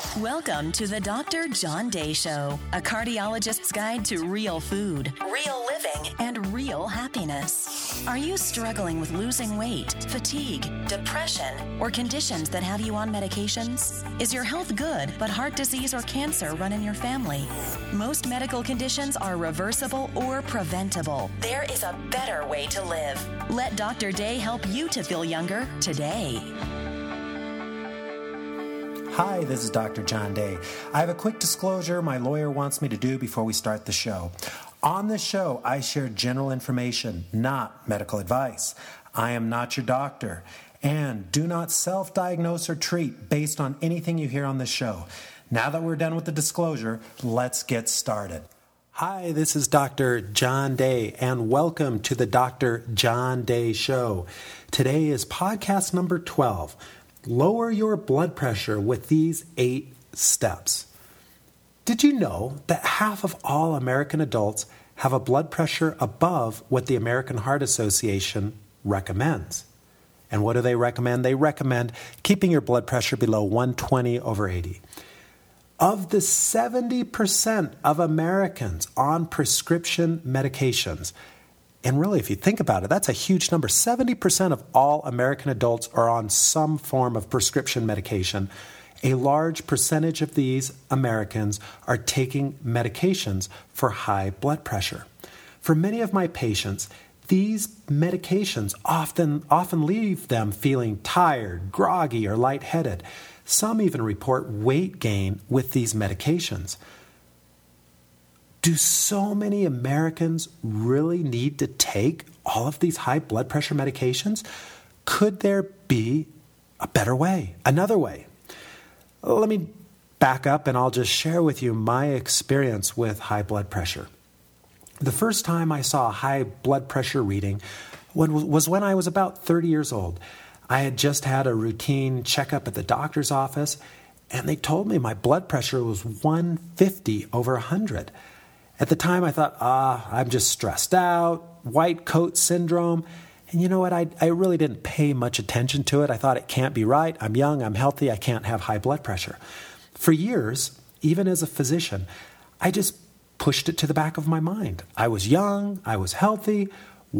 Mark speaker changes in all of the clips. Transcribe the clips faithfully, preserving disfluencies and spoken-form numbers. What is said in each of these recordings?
Speaker 1: Welcome to the Doctor John Day Show, a cardiologist's guide to real food, real living, and real happiness. Are you struggling with losing weight, fatigue, depression, or conditions that have you on medications? Is your health good, but heart disease or cancer run in your family? Most medical conditions are reversible or preventable. There is a better way to live. Let Doctor Day help you to feel younger today.
Speaker 2: Hi, this is Doctor John Day. I have a quick disclosure my lawyer wants me to do before we start the show. On this show, I share general information, not medical advice. I am not your doctor, and do not self-diagnose or treat based on anything you hear on this show. Now that we're done with the disclosure, let's get started. Hi, this is Doctor John Day, and welcome to the Doctor John Day Show. Today is podcast number twelve. Lower your blood pressure with these eight steps. Did you know that half of all American adults have a blood pressure above what the American Heart Association recommends? And what do they recommend? They recommend keeping your blood pressure below one twenty over eighty. Of the seventy percent of Americans on prescription medications, and really, if you think about it, that's a huge number. seventy percent of all American adults are on some form of prescription medication. A large percentage of these Americans are taking medications for high blood pressure. For many of my patients, these medications often, often leave them feeling tired, groggy, or lightheaded. Some even report weight gain with these medications. Do so many Americans really need to take all of these high blood pressure medications? Could there be a better way, another way? Let me back up and I'll just share with you my experience with high blood pressure. The first time I saw a high blood pressure reading was when I was about thirty years old. I had just had a routine checkup at the doctor's office, and they told me my blood pressure was one fifty over one hundred. At the time, I thought, ah, I'm just stressed out, white coat syndrome. And you know what? I, I really didn't pay much attention to it. I thought it can't be right. I'm young, I'm healthy, I can't have high blood pressure. For years, even as a physician, I just pushed it to the back of my mind. I was young, I was healthy.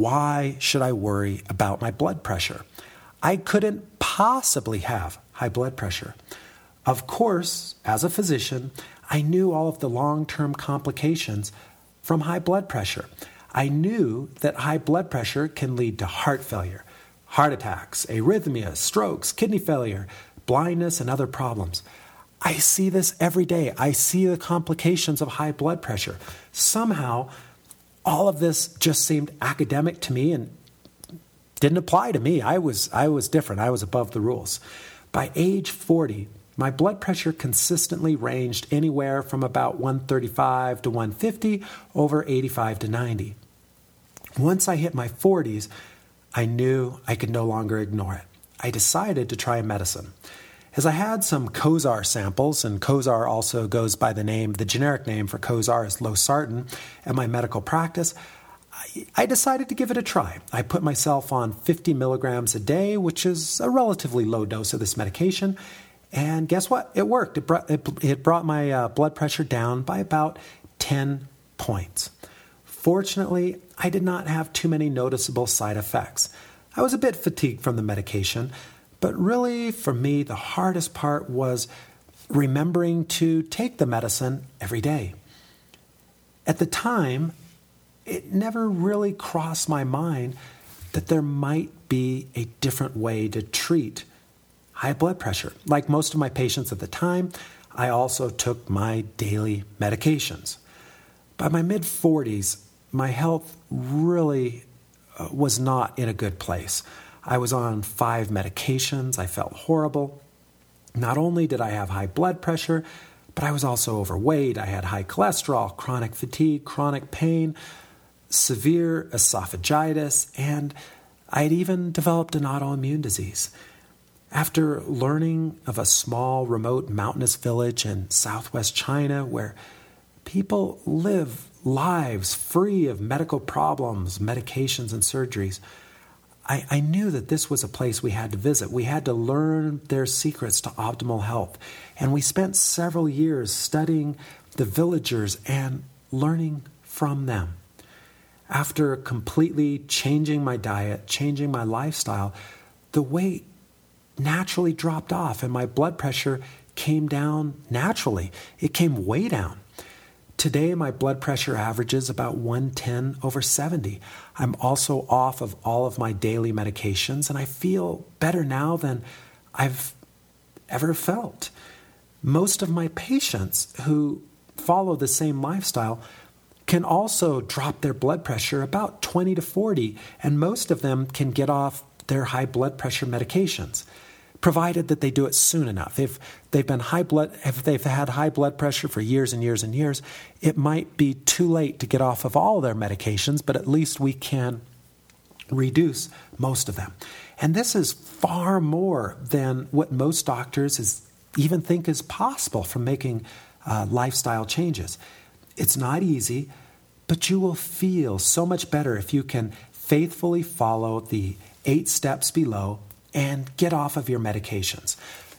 Speaker 2: Why should I worry about my blood pressure? I couldn't possibly have high blood pressure. Of course, as a physician, I knew all of the long-term complications from high blood pressure. I knew that high blood pressure can lead to heart failure, heart attacks, arrhythmia, strokes, kidney failure, blindness, and other problems. I see this every day. I see the complications of high blood pressure. Somehow, all of this just seemed academic to me and didn't apply to me. I was, I was different. I was above the rules. By age forty, my blood pressure consistently ranged anywhere from about one thirty-five to one fifty over eighty-five to ninety. Once I hit my forties, I knew I could no longer ignore it. I decided to try a medicine. As I had some Cozar samples, and Cozar also goes by the name, the generic name for Cozar is losartan, at my medical practice, I, I decided to give it a try. I put myself on fifty milligrams a day, which is a relatively low dose of this medication. And guess what? It worked. It brought, it, it brought my uh, blood pressure down by about ten points. Fortunately, I did not have too many noticeable side effects. I was a bit fatigued from the medication, but really, for me, the hardest part was remembering to take the medicine every day. At the time, it never really crossed my mind that there might be a different way to treat high blood pressure. Like most of my patients at the time, I also took my daily medications. By my mid-forties, my health really uh, was not in a good place. I was on five medications. I felt horrible. Not only did I have high blood pressure, but I was also overweight. I had high cholesterol, chronic fatigue, chronic pain, severe esophagitis, and I had even developed an autoimmune disease. After learning of a small, remote, mountainous village in southwest China where people live lives free of medical problems, medications, and surgeries, I, I knew that this was a place we had to visit. We had to learn their secrets to optimal health. And we spent several years studying the villagers and learning from them. After completely changing my diet, changing my lifestyle, the weight naturally dropped off and my blood pressure came down naturally. It came way down. Today, my blood pressure averages about one ten over seventy. I'm also off of all of my daily medications, and I feel better now than I've ever felt. Most of my patients who follow the same lifestyle can also drop their blood pressure about twenty to forty, and most of them can get off their high blood pressure medications, provided that they do it soon enough. If they've been high blood, if they've had high blood pressure for years and years and years, it might be too late to get off of all their medications, but at least we can reduce most of them. And this is far more than what most doctors is, even think is possible from making uh, lifestyle changes. It's not easy, but you will feel so much better if you can faithfully follow the eight steps below and get off of your medications.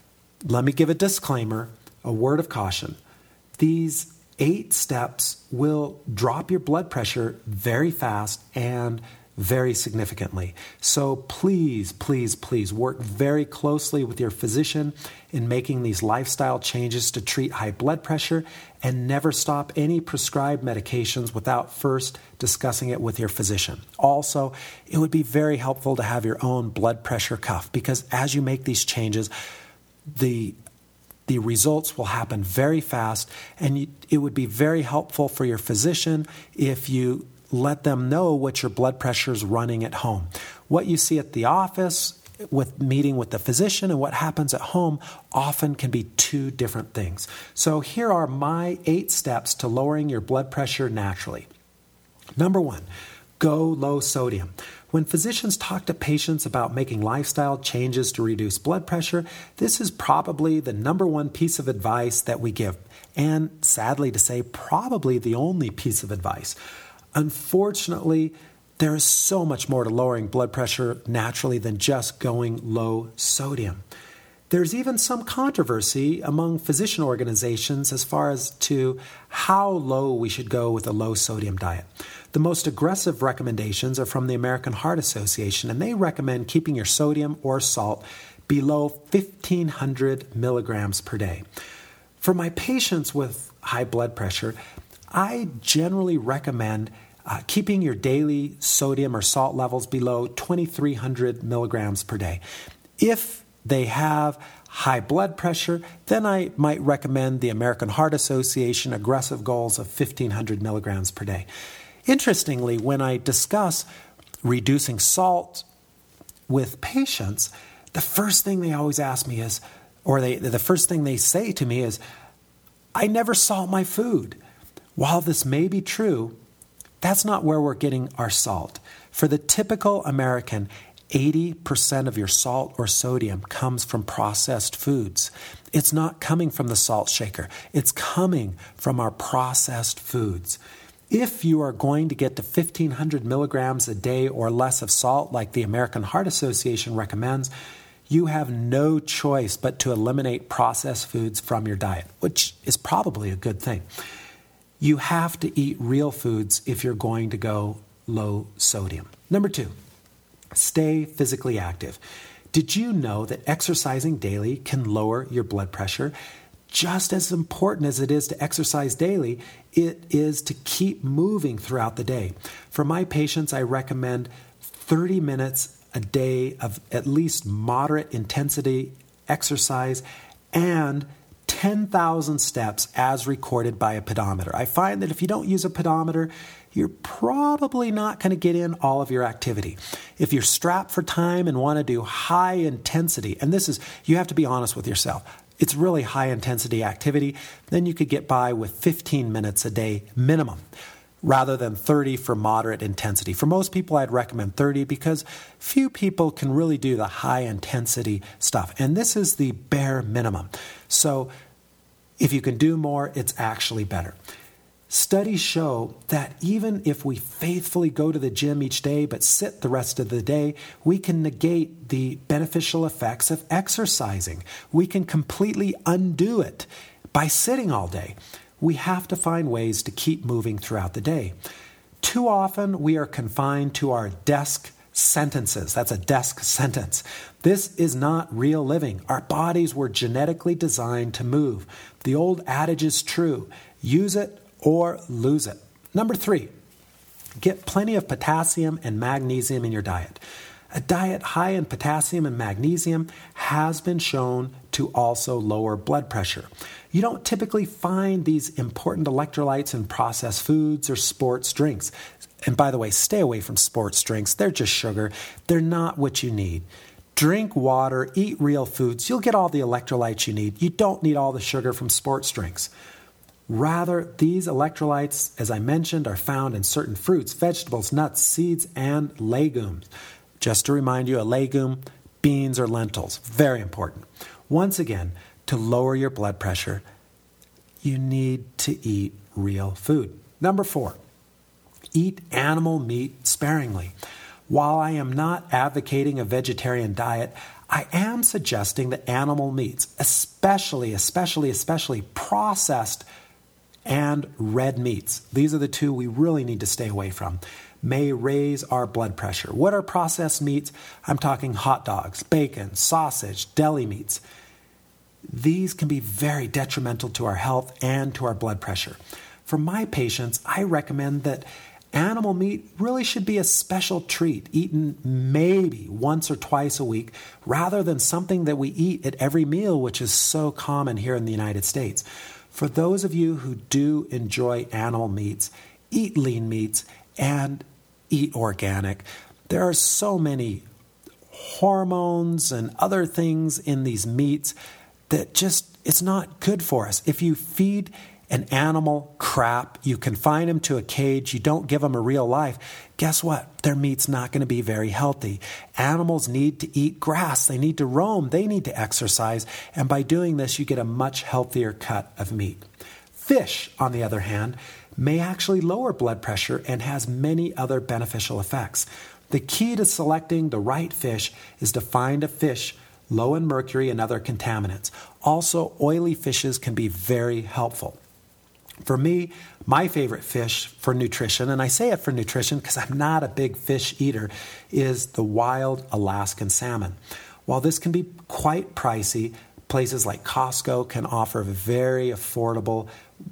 Speaker 2: Let me give a disclaimer, a word of caution. These eight steps will drop your blood pressure very fast and very significantly. So please, please, please work very closely with your physician in making these lifestyle changes to treat high blood pressure, and never stop any prescribed medications without first discussing it with your physician. Also, it would be very helpful to have your own blood pressure cuff, because as you make these changes, the the results will happen very fast, and you, it would be very helpful for your physician if you let them know what your blood pressure is running at home. What you see at the office with meeting with the physician and what happens at home often can be two different things. So here are my eight steps to lowering your blood pressure naturally. Number one, go low sodium. When physicians talk to patients about making lifestyle changes to reduce blood pressure, this is probably the number one piece of advice that we give. And sadly to say, probably the only piece of advice. Unfortunately, there is so much more to lowering blood pressure naturally than just going low sodium. There's even some controversy among physician organizations as far as to how low we should go with a low sodium diet. The most aggressive recommendations are from the American Heart Association, and they recommend keeping your sodium or salt below fifteen hundred milligrams per day. For my patients with high blood pressure, I generally recommend uh, keeping your daily sodium or salt levels below twenty-three hundred milligrams per day. If they have high blood pressure, then I might recommend the American Heart Association aggressive goals of fifteen hundred milligrams per day. Interestingly, when I discuss reducing salt with patients, the first thing they always ask me is, or they, the first thing they say to me is, I never salt my food. While this may be true, that's not where we're getting our salt. For the typical American, eighty percent of your salt or sodium comes from processed foods. It's not coming from the salt shaker. It's coming from our processed foods. If you are going to get to fifteen hundred milligrams a day or less of salt, like the American Heart Association recommends, you have no choice but to eliminate processed foods from your diet, which is probably a good thing. You have to eat real foods if you're going to go low sodium. Number two, stay physically active. Did you know that exercising daily can lower your blood pressure? Just as important as it is to exercise daily, it is to keep moving throughout the day. For my patients, I recommend thirty minutes a day of at least moderate intensity exercise and ten thousand steps as recorded by a pedometer. I find that if you don't use a pedometer, you're probably not going to get in all of your activity. If you're strapped for time and want to do high intensity, and this is, you have to be honest with yourself, it's really high intensity activity, then you could get by with fifteen minutes a day minimum, rather than thirty for moderate intensity. For most people, I'd recommend thirty because few people can really do the high intensity stuff. And this is the bare minimum. So if you can do more, it's actually better. Studies show that even if we faithfully go to the gym each day but sit the rest of the day, we can negate the beneficial effects of exercising. We can completely undo it by sitting all day. We have to find ways to keep moving throughout the day. Too often, we are confined to our desk sentences. That's a desk sentence. This is not real living. Our bodies were genetically designed to move. The old adage is true. Use it or lose it. Number three, get plenty of potassium and magnesium in your diet. A diet high in potassium and magnesium has been shown to also lower blood pressure. You don't typically find these important electrolytes in processed foods or sports drinks. And by the way, stay away from sports drinks. They're just sugar. They're not what you need. Drink water, eat real foods. You'll get all the electrolytes you need. You don't need all the sugar from sports drinks. Rather, these electrolytes, as I mentioned, are found in certain fruits, vegetables, nuts, seeds, and legumes. Just to remind you, a legume, beans or lentils. Very important. Once again, to lower your blood pressure, you need to eat real food. Number four, eat animal meat sparingly. While I am not advocating a vegetarian diet, I am suggesting that animal meats, especially, especially, especially processed and red meats, these are the two we really need to stay away from, may raise our blood pressure. What are processed meats? I'm talking hot dogs, bacon, sausage, deli meats. These can be very detrimental to our health and to our blood pressure. For my patients, I recommend that animal meat really should be a special treat, eaten maybe once or twice a week, rather than something that we eat at every meal, which is so common here in the United States. For those of you who do enjoy animal meats, eat lean meats and eat organic. There are so many hormones and other things in these meats that just, it's not good for us. If you feed an animal crap, you confine them to a cage, you don't give them a real life, guess what? Their meat's not going to be very healthy. Animals need to eat grass. They need to roam. They need to exercise. And by doing this, you get a much healthier cut of meat. Fish, on the other hand, may actually lower blood pressure and has many other beneficial effects. The key to selecting the right fish is to find a fish low in mercury and other contaminants. Also, oily fishes can be very helpful. For me, my favorite fish for nutrition, and I say it for nutrition because I'm not a big fish eater, is the wild Alaskan salmon. While this can be quite pricey, places like Costco can offer very affordable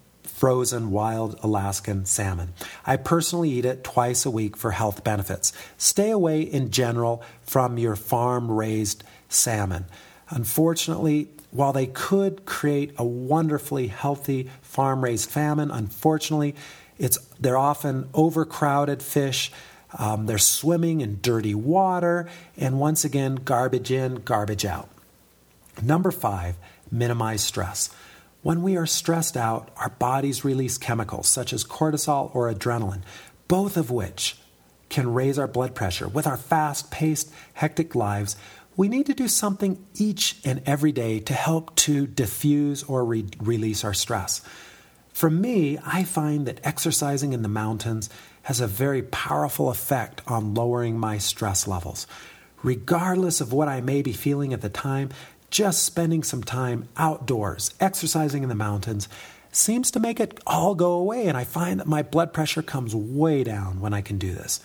Speaker 2: frozen wild Alaskan salmon. I personally eat it twice a week for health benefits. Stay away in general from your farm-raised salmon. Unfortunately, while they could create a wonderfully healthy farm-raised salmon, unfortunately, it's they're often overcrowded fish. Um, they're swimming in dirty water, and once again, garbage in, garbage out. Number five, minimize stress. When we are stressed out, our bodies release chemicals such as cortisol or adrenaline, both of which can raise our blood pressure. With our fast-paced, hectic lives, we need to do something each and every day to help to diffuse or re- release our stress. For me, I find that exercising in the mountains has a very powerful effect on lowering my stress levels. Regardless of what I may be feeling at the time, just spending some time outdoors, exercising in the mountains, seems to make it all go away, and I find that my blood pressure comes way down when I can do this.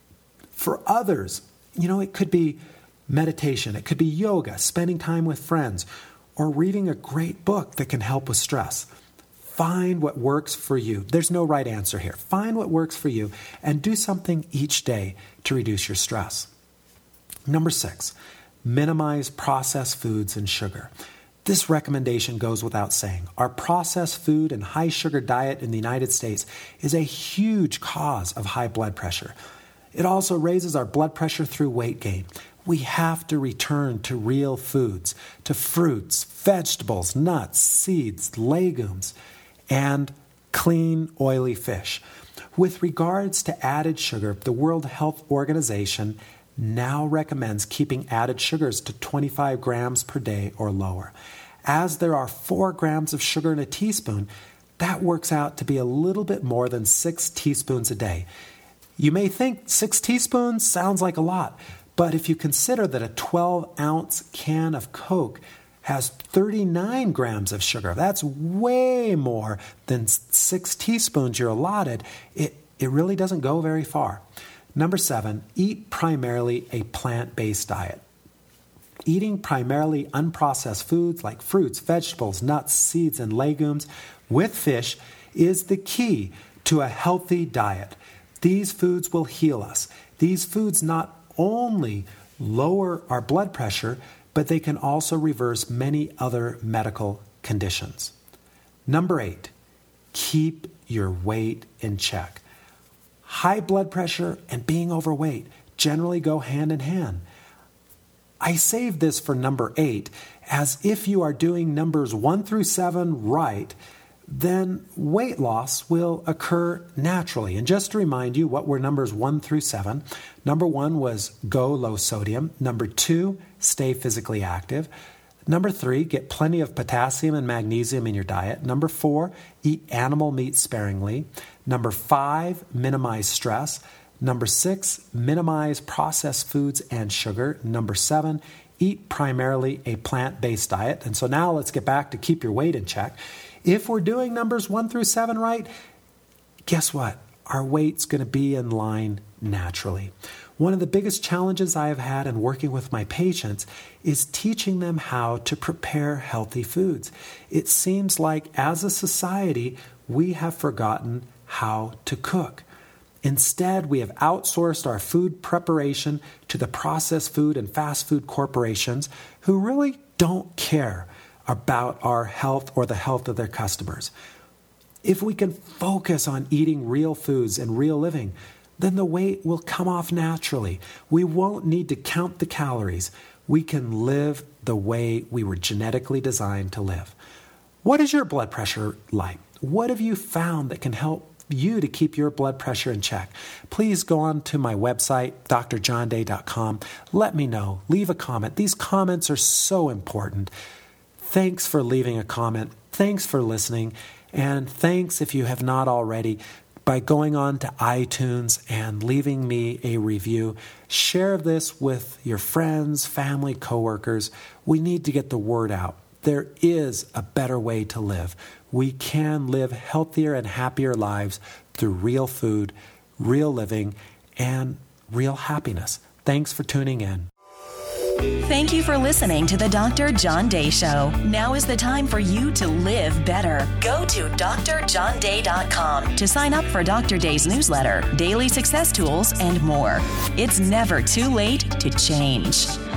Speaker 2: For others, you know, it could be meditation, it could be yoga, spending time with friends, or reading a great book that can help with stress. Find what works for you. There's no right answer here. Find what works for you and do something each day to reduce your stress. Number six, minimize processed foods and sugar. This recommendation goes without saying. Our processed food and high sugar diet in the United States is a huge cause of high blood pressure. It also raises our blood pressure through weight gain. We have to return to real foods, to fruits, vegetables, nuts, seeds, legumes, and clean, oily fish. With regards to added sugar, the World Health Organization now recommends keeping added sugars to twenty-five grams per day or lower. As there are four grams of sugar in a teaspoon, that works out to be a little bit more than six teaspoons a day. You may think six teaspoons sounds like a lot, but if you consider that a twelve-ounce can of Coke has thirty-nine grams of sugar, that's way more than six teaspoons you're allotted, it, it really doesn't go very far. Number seven, eat primarily a plant-based diet. Eating primarily unprocessed foods like fruits, vegetables, nuts, seeds, and legumes with fish is the key to a healthy diet. These foods will heal us. These foods not only lower our blood pressure, but they can also reverse many other medical conditions. Number eight, keep your weight in check. High blood pressure and being overweight generally go hand in hand. I saved this for number eight, as if you are doing numbers one through seven right, then weight loss will occur naturally. And just to remind you, what were numbers one through seven? Number one was go low sodium. Number two, stay physically active. Number three, get plenty of potassium and magnesium in your diet. Number four, eat animal meat sparingly. Number five, minimize stress. Number six, minimize processed foods and sugar. Number seven, eat primarily a plant-based diet. And so now let's get back to keep your weight in check. If we're doing numbers one through seven right, guess what? Our weight's going to be in line naturally. One of the biggest challenges I have had in working with my patients is teaching them how to prepare healthy foods. It seems like as a society, we have forgotten how to cook. Instead, we have outsourced our food preparation to the processed food and fast food corporations who really don't care about our health or the health of their customers. If we can focus on eating real foods and real living, then the weight will come off naturally. We won't need to count the calories. We can live the way we were genetically designed to live. What is your blood pressure like? What have you found that can help you to keep your blood pressure in check? Please go on to my website, d r john day dot com. Let me know. Leave a comment. These comments are so important. Thanks for leaving a comment. Thanks for listening. And thanks, if you have not already, by going on to iTunes and leaving me a review. Share this with your friends, family, coworkers. We need to get the word out. There is a better way to live. We can live healthier and happier lives through real food, real living, and real happiness. Thanks for tuning in.
Speaker 1: Thank you for listening to the Doctor John Day Show. Now is the time for you to live better. Go to d r john day dot com to sign up for Doctor Day's newsletter, daily success tools, and more. It's never too late to change.